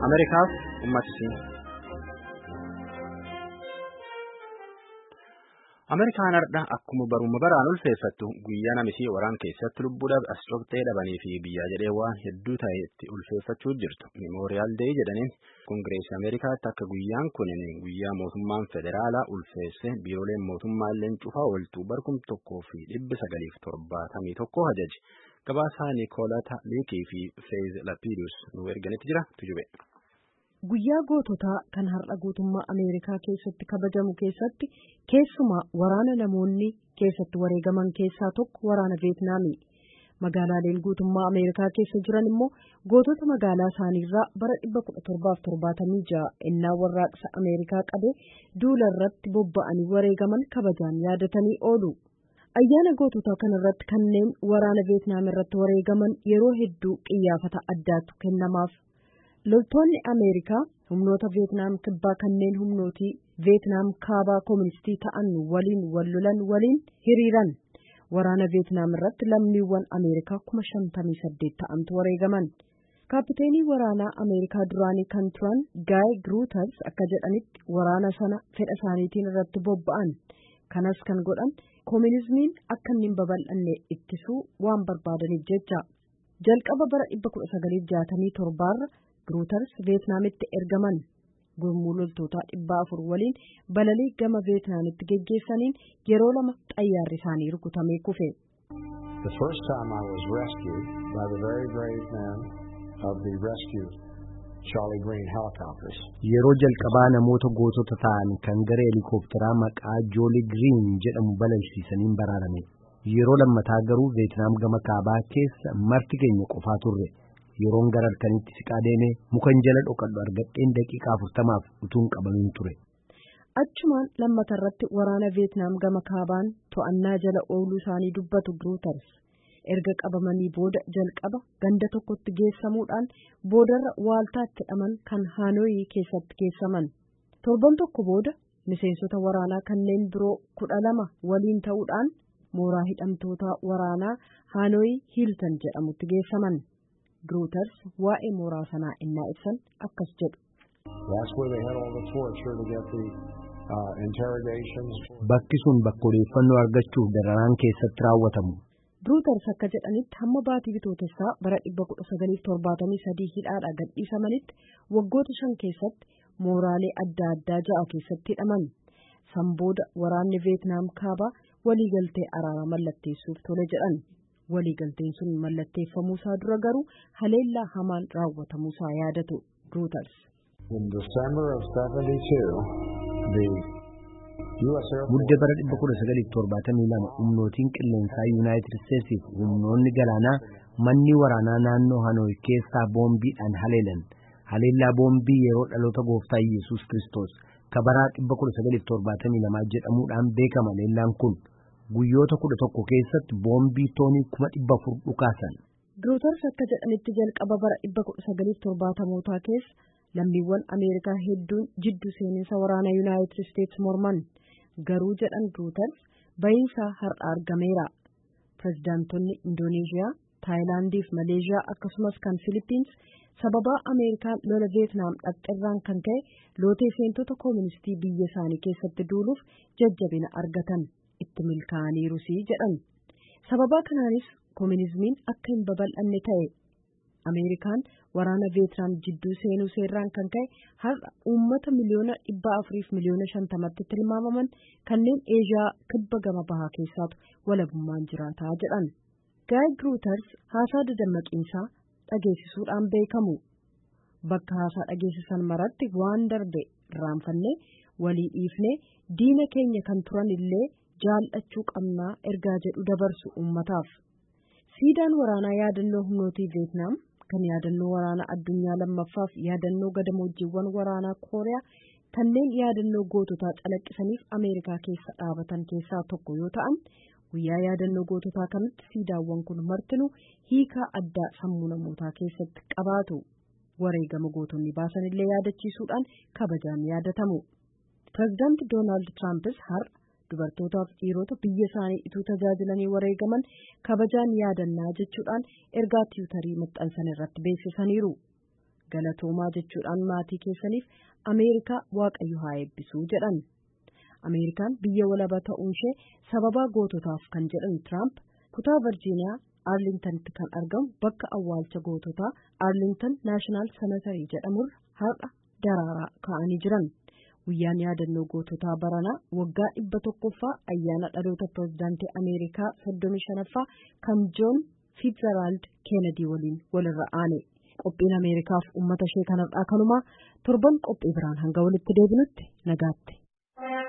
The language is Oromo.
Ameerikaaf uummatisi. Ameerikaan har'a akkuma baruma baraan ulfeeffattu guyyaa namisii waraana keessatti lubbuudhaaf as cobxee dhabanii fi biyyaa jedhee waan hedduu ta'e itti ulfeeffachuu jirtu. Memooriyaal Deey jedhaniin Koongireesii Ameerikaatti akka guyyaan kun guyyaa mootummaan federaalaa ulfeesse biirooleen mootummaa illee cufaa ooltu barkum 1971 hajaji. Gabaasaa Niikoolata Liikii fi Feez Lapidus nu erganitti jira tujube. Guyyaa goototaa kan har'a guutummaa Ameerikaa keessatti kabajamu keessatti keessumaa waraana namoonni keessatti wareegaman keessaa tokko waraana Veetnaami. Magaalaaleen guutummaa Ameerikaa keessa jiran immoo gootota magaalaa isaaniirraa bara 1776 ennaa warraaqsa Ameerikaa qabee duula irratti bobba'anii wareegaman kabajaan yaadatanii oolu. Ayyaana goototaa kanarratti kanneen waraana Veetnaam irratti wareegaman yeroo hedduu qiyyaafata addaatu kennamaaf. Loltoonni Ameerikaa humnoota Veetnaam kibbaa kanneen humnootii Veetnaam kaabaa kooministii ta'an waliin wallolan waliin hiriiran. Waraana Veetnaam irratti lammiiwwan Ameerikaa 58,000 ta'antu wareegaman. Kaapiteenii waraanaa Ameerikaa duraanii kan turan Gaay Gruuters akka jedhanitti waraana sana fedha isaaniitiin irratti bobba'an. Kanas kan godhan koominizmiin akka hin babal'anne ittisuu waan barbaadaniif jecha. Jalqaba bara 1967 Gruuters Veetnaamitti ergaman. Gurmuu loltoota 400 waliin balalii gama Veetnaamitti geggeessaniin yeroo lama xayyaarri isaanii rukutamee kufe. The first time I was rescued by the very brave men of the rescue Charlie Green helicopters. Yeroo jalqabaa namoota gootota ta'an kan garee helikoophiteraa maqaa Joolii Green jedhamu balalsiisaniin baraarame. Yeroo lammataa garuu Veetnaam gama kaabaa keessa marti keenya qofaa turre. Yeroon gara halkanitti siqaa deemee mukan jala dhokadhu argadheen daqiiqaa 40f utuun qabamin ture. Achumaan lammata irratti waraana Veetnaam gama kaabaan to'annaa jala ooluu isaanii dubbatu Gruuters. Erga qabamanii booda jalqaba ganda tokkotti geessamuudhaan boodarra waaltaatti hidhaman kan Haanooyi keessatti geessaman. Torban tokko booda miseensota waraanaa kanneen biroo 12 waliin ta'uudhaan mooraa hidhamtoota waraanaa Haanooyi Hiiltan jedhamutti geessaman. Gruuters waa'ee mooraa sanaa innaa ibsan akkas jedhu. Bakki sun bakka odeeffannoo argachuuf dararaan keessatti raawwatamu. Gruuters akka jedhanitti hamma baatii bitootessaa bara 1973 hidhaadhaa gadhiisamanitti waggoota 5 keessatti mooraalee adda addaa 6 keessatti hidhaman. San booda waraanni Veetnaam kaabaa waliigaltee araaraa mallatteessuuf tole jedhan. Waliigalteen sun mallatteeffamuusaa dura garuu haleellaa hamaan raawwatamuusaa yaadatu Gruuters. Mudde bara 1972 humnootiin qilleensaa Yuunaayitid Isteetsiif humnoonni galaanaa manni waraanaa naannoo Hanooyi keessaa boombiidhaan haleelan. Haleellaa boombii yeroo dhaloota gooftaa Yesuus Kiristoos kabaraa 1972 jedhamuudhaan beekama. Haleellaan kun guyyoota 11 keessatti boombii toonii 400 dhukaasan. Gruuters akka jedhanitti jalqaba bara 1970 keessa lammiiwwan Ameerikaa hedduun jidduu seeninsa waraana Yuunaayitid Isteets morman. Garuu jedhan Gruuters bahiinsaa har'a argameera. Pireezidaantonni Indooneeziyaa, Taayilaandii fi Maleeshiyaa akkasumas kan Filipiins sababaa Ameerikaan lola Veetnaam dhaqxirraan kan ka'e lootee seentota kooministii biyya isaanii keessatti duuluuf jajjabina argatan. Itti milkaa'aniirusii jedhan. Sababaa kanaanis koominizmiin akka hin babal'anne ta'e. Ameerikaan waraana Veetnaam jidduu seenuu seerraan kan ka'e har'a uummata miliyoona 400 fi miliyoona 50tti tilmaamaman kanneen Eeshiyaa kibba gama bahaa keessaatu walabummaan jiraataa jedhan. Gaay Gruuters haasaa dadammaqiinsaa dhageessisuudhaan beekamu. Bakka haasaa dhageessisan maratti waan darbe irraanfannee walii dhiifnee diina keenya kan turan illee jaallachuu qabnaa ergaa jedhu dabarsu uummataaf. Siidaan waraanaa yaadannoo humnootii Veetnaam kan yaadannoo waraanaa addunyaa lammaffaaf yaadannoo gadamoojiiwwan waraanaa Kooriyaa kanneen yaadannoo goototaa calaqqisaniif Ameerikaa keessa dhaabatan keessaa tokko yoo ta'an guyyaa yaadannoo goototaa kanatti siidaawwan kun martinuu hiikaa addaa sammuu namootaa keessatti qabaatu. Wareegama gootonni baasan illee yaadachiisuudhaan kabajaan yaadatamu. Pireezidaanti Doonaald Tiraampis har'a dubartootaaf dhiirota biyya isaanii ituu tajaajilanii wareegaman kabajaan yaadannaa jechuudhaan ergaa tiwutarii maxxansan irratti beeksisaniiru. galatoomaa jechuudhaan maatii keessaniif Ameerikaa Waaqayyo haa eebbisu jedhan. Ameerikaan biyya walaba ta'uun ishee sababaa goototaaf kan jedhan Tiraamp kutaa Virgiiniyaa Arlingtanitti kan argamu bakka awwaalcha goototaa Arlington National Cemetery jedhamurra har'a daraaraa kaa'anii jiran. Guyyaan yaadannoo goototaa baranaa waggaa 100ffaa ayyaana dhaloota pirezidaantii Ameerikaa 35ffaa kan Joon Fitzgerald Kennedy waliin walirra aane. Qophiin Ameerikaaf uummata ishee kanarraa kanumaa torban qophii biraan hanga walitti deebinutti nagaatti.